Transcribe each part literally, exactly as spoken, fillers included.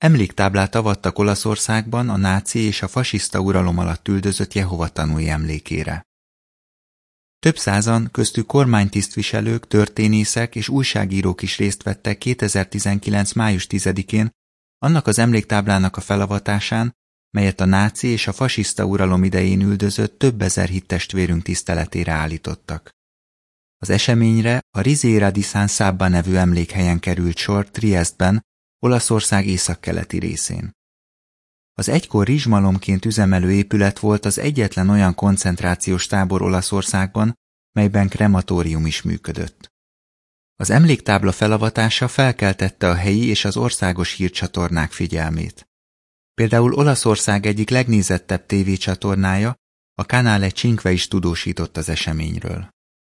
Emléktáblát avattak Olaszországban a náci és a fasiszta uralom alatt üldözött Jehova tanúi emlékére. Több százan, köztük kormánytisztviselők, történészek és újságírók is részt vettek kétezer-tizenkilenc. május tizedikén annak az emléktáblának a felavatásán, melyet a náci és a fasiszta uralom idején üldözött több ezer hittestvérünk tiszteletére állítottak. Az eseményre a Riviera di San Sabba nevű emlékhelyen került sor Triestben, Olaszország északkeleti részén. Az egykor rizsmalomként üzemelő épület volt az egyetlen olyan koncentrációs tábor Olaszországban, melyben krematórium is működött. Az emléktábla felavatása felkeltette a helyi és az országos hírcsatornák figyelmét. Például Olaszország egyik legnézettebb tévécsatornája, a Canale Cinque is tudósított az eseményről.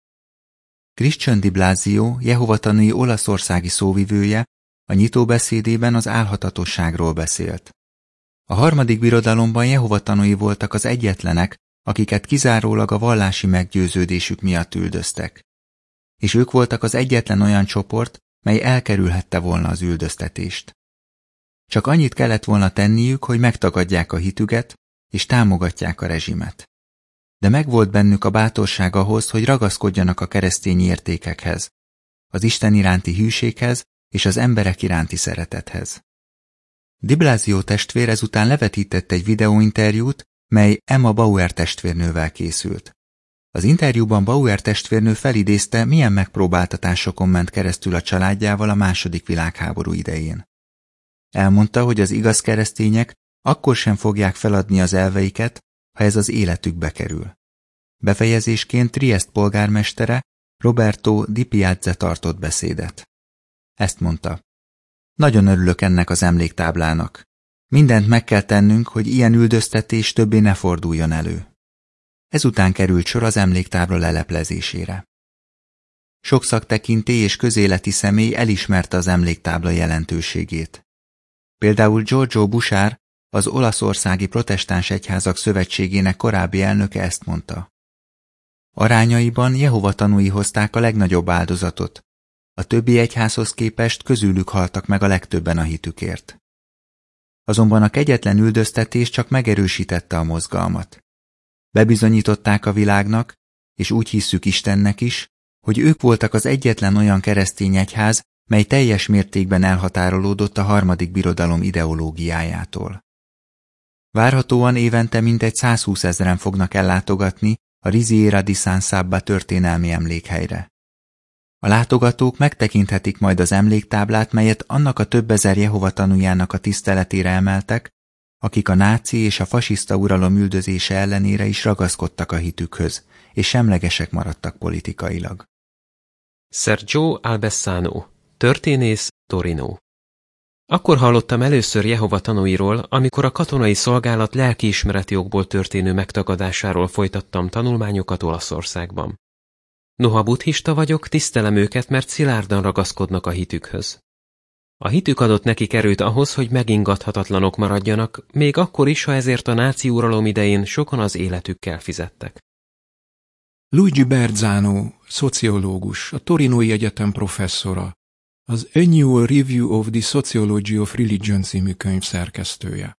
Christian Di Blasio, Jehova tanúi olaszországi szóvivője, a nyitóbeszédében az álhatatosságról beszélt. A harmadik birodalomban Jehova tanúi voltak az egyetlenek, akiket kizárólag a vallási meggyőződésük miatt üldöztek. És ők voltak az egyetlen olyan csoport, mely elkerülhette volna az üldöztetést. Csak annyit kellett volna tenniük, hogy megtagadják a hitüket, és támogatják a rezsimet. De megvolt bennük a bátorság ahhoz, hogy ragaszkodjanak a keresztény értékekhez, az Isten iránti hűséghez és az emberek iránti szeretethez. Di Blasio testvér ezután levetített egy videóinterjút, mely Emma Bauer testvérnővel készült. Az interjúban Bauer testvérnő felidézte, milyen megpróbáltatásokon ment keresztül a családjával a második világháború idején. Elmondta, hogy az igaz keresztények akkor sem fogják feladni az elveiket, ha ez az életükbe kerül. Befejezésként Triest polgármestere, Roberto Di Piazza tartott beszédet. Ezt mondta: nagyon örülök ennek az emléktáblának. Mindent meg kell tennünk, hogy ilyen üldöztetés többé ne forduljon elő. Ezután került sor az emléktábla leleplezésére. Sok szaktekintély és közéleti személy elismerte az emléktábla jelentőségét. Például Giorgio Busár, az Olaszországi Protestáns Egyházak Szövetségének korábbi elnöke ezt mondta: arányaiban Jehova tanúi hozták a legnagyobb áldozatot. A többi egyházhoz képest közülük haltak meg a legtöbben a hitükért. Azonban a kegyetlen üldöztetés csak megerősítette a mozgalmat. Bebizonyították a világnak, és úgy hisszük Istennek is, hogy ők voltak az egyetlen olyan keresztény egyház, mely teljes mértékben elhatárolódott a harmadik birodalom ideológiájától. Várhatóan évente mintegy százhúszezren fognak ellátogatni a Riviera di San Sabba történelmi emlékhelyre. A látogatók megtekinthetik majd az emléktáblát, melyet annak a több ezer Jehova tanújának a tiszteletére emeltek, akik a náci és a fasiszta uralom üldözése ellenére is ragaszkodtak a hitükhöz, és semlegesek maradtak politikailag. Sergio Albessano, történész, Torino. Akkor hallottam először Jehova tanúiról, amikor a katonai szolgálat lelkiismereti okból történő megtagadásáról folytattam tanulmányokat Olaszországban. Noha buddhista vagyok, tisztelem őket, mert szilárdan ragaszkodnak a hitükhöz. A hitük adott nekik erőt ahhoz, hogy megingathatatlanok maradjanak, még akkor is, ha ezért a náci uralom idején sokan az életükkel fizettek. Luigi Berzano, szociológus, a Torinói Egyetem professzora, az Annual Review of the Sociology of Religion című könyv szerkesztője.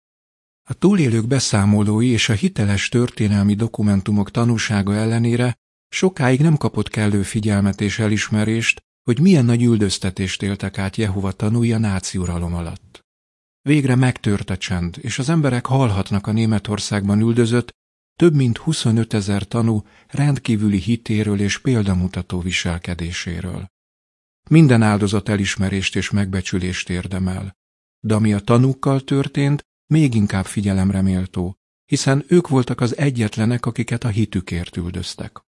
A túlélők beszámolói és a hiteles történelmi dokumentumok tanúsága ellenére sokáig nem kapott kellő figyelmet és elismerést, hogy milyen nagy üldöztetést éltek át Jehova tanúi a náci uralom alatt. Végre megtört a csend, és az emberek hallhatnak a Németországban üldözött több mint huszonötezer tanú rendkívüli hitéről és példamutató viselkedéséről. Minden áldozat elismerést és megbecsülést érdemel, de ami a tanúkkal történt, még inkább figyelemre méltó, hiszen ők voltak az egyetlenek, akiket a hitükért üldöztek.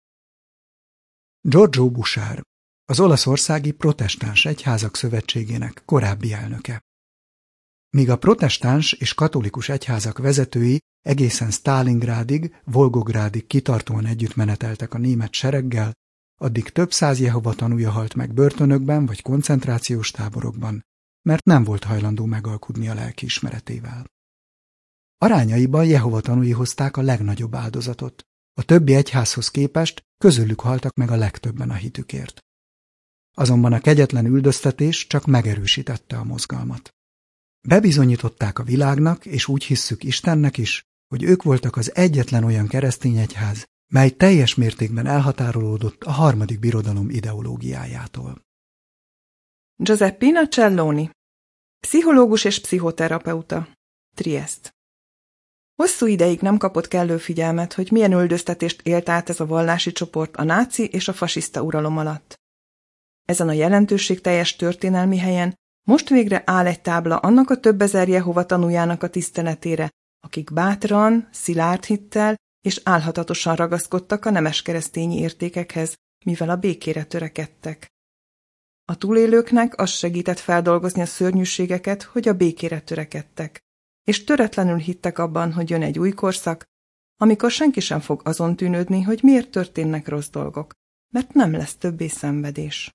Giorgio Busár, az Olaszországi Protestáns Egyházak Szövetségének korábbi elnöke. Míg a protestáns és katolikus egyházak vezetői egészen Sztálingrádig, Volgográdig kitartóan együtt meneteltek a német sereggel, addig több száz Jehova tanúja halt meg börtönökben vagy koncentrációs táborokban, mert nem volt hajlandó megalkudni a lelkiismeretével. Arányaiban Jehova tanúi hozták a legnagyobb áldozatot. A többi egyházhoz képest közülük haltak meg a legtöbben a hitükért. Azonban a kegyetlen üldöztetés csak megerősítette a mozgalmat. Bebizonyították a világnak, és úgy hisszük Istennek is, hogy ők voltak az egyetlen olyan keresztény egyház, mely teljes mértékben elhatárolódott a harmadik birodalom ideológiájától. Giuseppina Celloni, pszichológus és pszichoterapeuta, Triest. Hosszú ideig nem kapott kellő figyelmet, hogy milyen üldöztetést élt át ez a vallási csoport a náci és a fasiszta uralom alatt. Ezen a jelentőségteljes történelmi helyen most végre áll egy tábla annak a több ezer Jehova tanújának a tiszteletére, akik bátran, szilárd hittel és álhatatosan ragaszkodtak a nemes keresztényi értékekhez, mivel a békére törekedtek. A túlélőknek az segített feldolgozni a szörnyűségeket, hogy a békére törekedtek, és töretlenül hittek abban, hogy jön egy új korszak, amikor senki sem fog azon tűnődni, hogy miért történnek rossz dolgok, mert nem lesz többé szenvedés.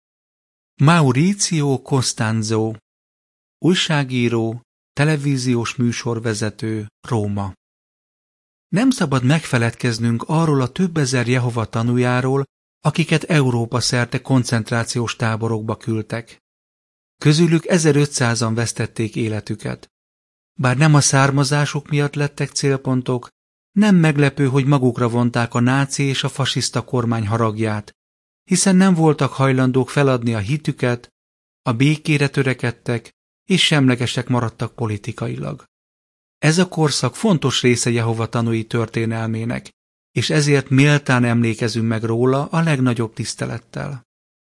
Maurizio Costanzo, újságíró, televíziós műsorvezető, Róma. Nem szabad megfeledkeznünk arról a több ezer Jehova tanújáról, akiket Európa szerte koncentrációs táborokba küldtek. Közülük ezerötszázan vesztették életüket. Bár nem a származásuk miatt lettek célpontok, nem meglepő, hogy magukra vonták a náci és a fasiszta kormány haragját, hiszen nem voltak hajlandók feladni a hitüket, a békére törekedtek, és semlegesek maradtak politikailag. Ez a korszak fontos része Jehova tanúi történelmének, és ezért méltán emlékezünk meg róla a legnagyobb tisztelettel.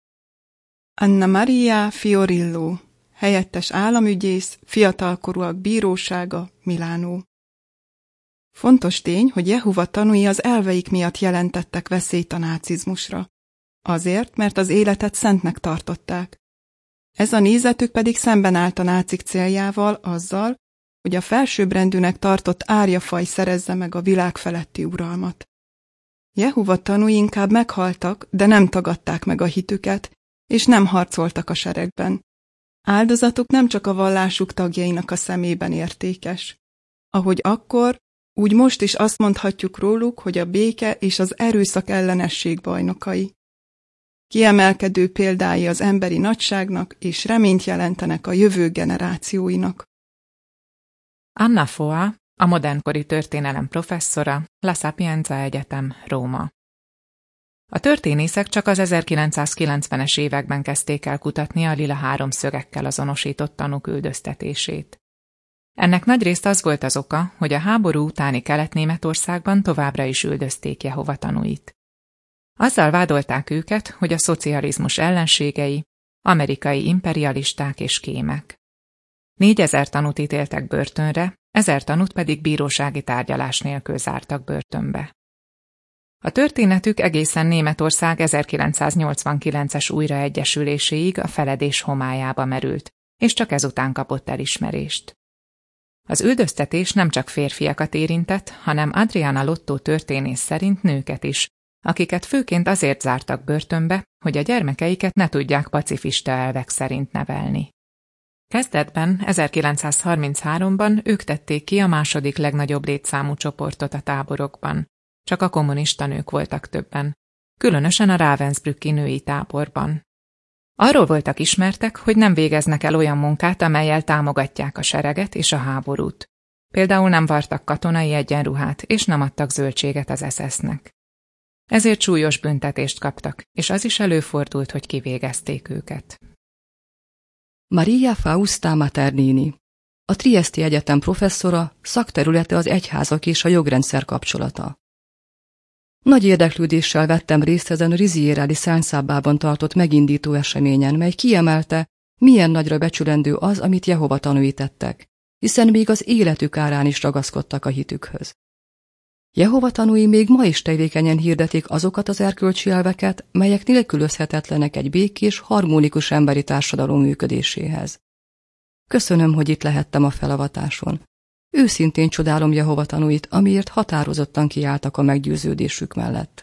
Anna Maria Fiorillo, helyettes államügyész, fiatalkorúak bírósága, Milánó. Fontos tény, hogy Jehova tanúi az elveik miatt jelentettek veszélyt a nácizmusra. Azért, mert az életet szentnek tartották. Ez a nézetük pedig szemben állt a nácik céljával azzal, hogy a felsőbbrendűnek tartott árjafaj szerezze meg a világ feletti uralmat. Jehova tanúi inkább meghaltak, de nem tagadták meg a hitüket, és nem harcoltak a seregben. Áldozatuk nem csak a vallásuk tagjainak a szemében értékes. Ahogy akkor, úgy most is azt mondhatjuk róluk, hogy a béke és az erőszak ellenesség bajnokai. Kiemelkedő példái az emberi nagyságnak és reményt jelentenek a jövő generációinak. Anna Foa, a modernkori történelem professzora, La Sapienza Egyetem, Róma. A történészek csak az ezerkilencszázkilencvenes években kezdték el kutatni a lila háromszögekkel azonosított tanúk üldöztetését. Ennek nagyrészt az volt az oka, hogy a háború utáni Kelet-Németországban továbbra is üldözték Jehova tanúit. Azzal vádolták őket, hogy a szocializmus ellenségei, amerikai imperialisták és kémek. Négyezer tanút ítéltek börtönre, ezer tanút pedig bírósági tárgyalás nélkül zártak börtönbe. A történetük egészen Németország ezerkilencszáznyolcvankilences újraegyesüléséig a feledés homályába merült, és csak ezután kapott elismerést. Az üldöztetés nem csak férfiakat érintett, hanem Adriana Lotto történész szerint nőket is, akiket főként azért zártak börtönbe, hogy a gyermekeiket ne tudják pacifista elvek szerint nevelni. Kezdetben, ezerkilencszázharmincháromban ők tették ki a második legnagyobb létszámú csoportot a táborokban. Csak a kommunista nők voltak többen, különösen a Ravensbrücki női táborban. Arról voltak ismertek, hogy nem végeznek el olyan munkát, amellyel támogatják a sereget és a háborút. Például nem vartak katonai egyenruhát, és nem adtak zöldséget az es es-nek. Ezért súlyos büntetést kaptak, és az is előfordult, hogy kivégezték őket. Maria Fausta Maternini, a Triesti Egyetem professzora, szakterülete az egyházak és a jogrendszer kapcsolata. Nagy érdeklődéssel vettem részt ezen a Riziéreli Szentszábbában tartott megindító eseményen, mely kiemelte, milyen nagyra becsülendő az, amit Jehova tanúi tettek, hiszen még az életük árán is ragaszkodtak a hitükhöz. Jehova tanúi még ma is tevékenyen hirdetik azokat az erkölcsi elveket, melyek nélkülözhetetlenek egy békés, harmonikus emberi társadalom működéséhez. Köszönöm, hogy itt lehettem a felavatáson. Őszintén csodálom Jehova tanúit, amiért határozottan kiálltak a meggyőződésük mellett.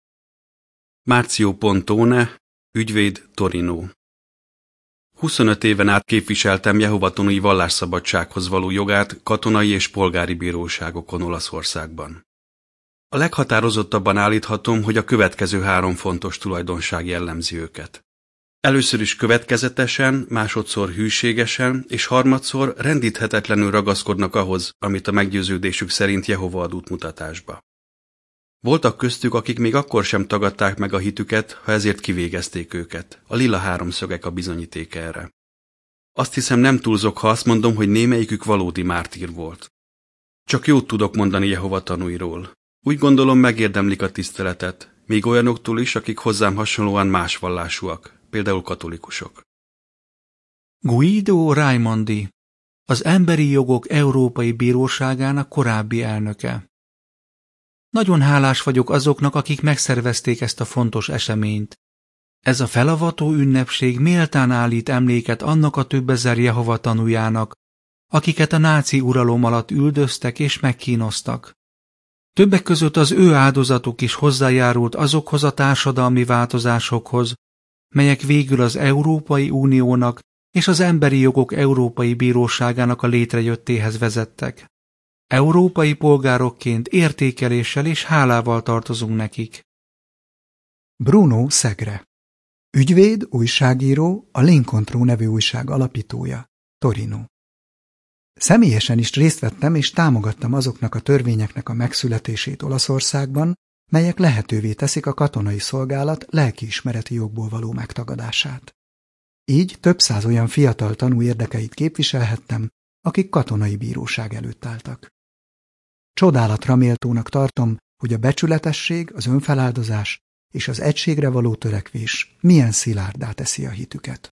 Márcio Pontone, ügyvéd, Torino. huszonöt éven át képviseltem Jehova tanúi vallásszabadsághoz való jogát katonai és polgári bíróságokon Olaszországban. A leghatározottabban állíthatom, hogy a következő három fontos tulajdonság jellemzi őket. Először is következetesen, másodszor hűségesen, és harmadszor rendíthetetlenül ragaszkodnak ahhoz, amit a meggyőződésük szerint Jehova ad útmutatásba. Voltak köztük, akik még akkor sem tagadták meg a hitüket, ha ezért kivégezték őket. A lila háromszögek a bizonyíték erre. Azt hiszem, nem túlzok, ha azt mondom, hogy némelyikük valódi mártír volt. Csak jót tudok mondani Jehova tanúiról. Úgy gondolom, megérdemlik a tiszteletet, még olyanoktól is, akik hozzám hasonlóan más vallásúak, például katolikusok. Guido Raimondi, az Emberi Jogok Európai Bíróságának korábbi elnöke. Nagyon hálás vagyok azoknak, akik megszervezték ezt a fontos eseményt. Ez a felavató ünnepség méltán állít emléket annak a több ezer Jehova tanújának, akiket a náci uralom alatt üldöztek és megkínoztak. Többek között az ő áldozatuk is hozzájárult azokhoz a társadalmi változásokhoz, melyek végül az Európai Uniónak és az Emberi Jogok Európai Bíróságának a létrejöttéhez vezettek. Európai polgárokként értékeléssel és hálával tartozunk nekik. Bruno Segre, ügyvéd, újságíró, a L'Incontro nevű újság alapítója, Torino. Személyesen is részt vettem és támogattam azoknak a törvényeknek a megszületését Olaszországban, melyek lehetővé teszik a katonai szolgálat lelkiismereti jogból való megtagadását. Így több száz olyan fiatal tanú érdekeit képviselhettem, akik katonai bíróság előtt álltak. Csodálatra méltónak tartom, hogy a becsületesség, az önfeláldozás és az egységre való törekvés milyen szilárdá teszi a hitüket.